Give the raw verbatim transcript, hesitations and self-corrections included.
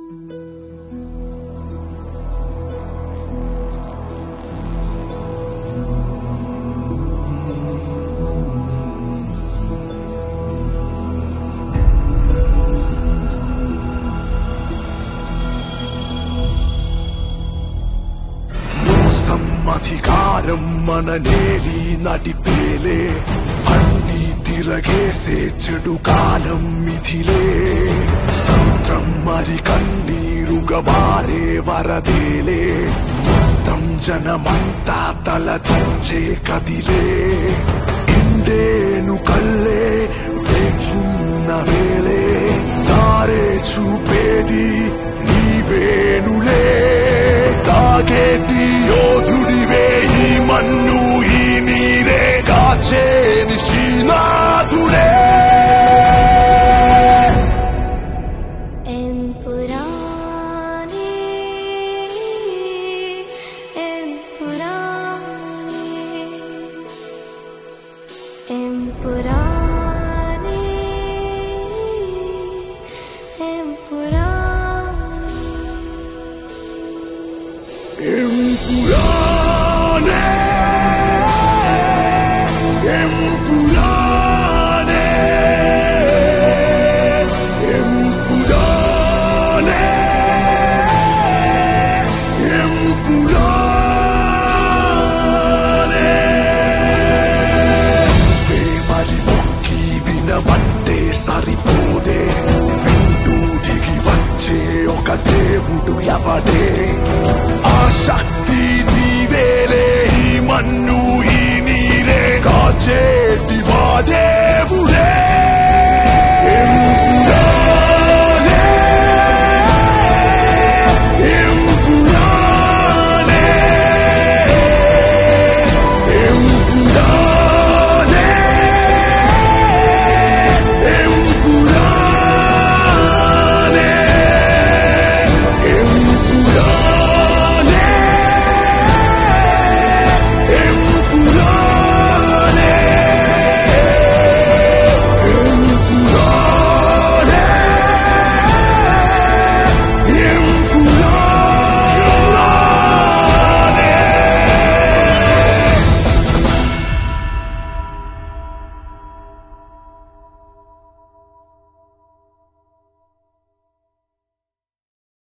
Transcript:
అధికారం మన నేలి నటిపేలే అన్ని తిరగేసే చెడు కాలం మిథిలే సంత్రం మరి కన్నీరుగా మారే వరదేలే మొత్తం జనమంతా తలదించే కదిలే ఇండేను కల్లే వేచున్న వేలే దారే చూపేది నీవేనులే తాగేటి యోధుడివే ఈ మన్ను ఈ నీరే కాచే నిశీనాథుడే Empurane, empurane, empurane, empurane. Femari mokki vinavante saripode, vintu digi vache oka devudu yavade. శక్తి నీవేలే ఈ మన్ను ఈ నీరే కాచేటి వాడే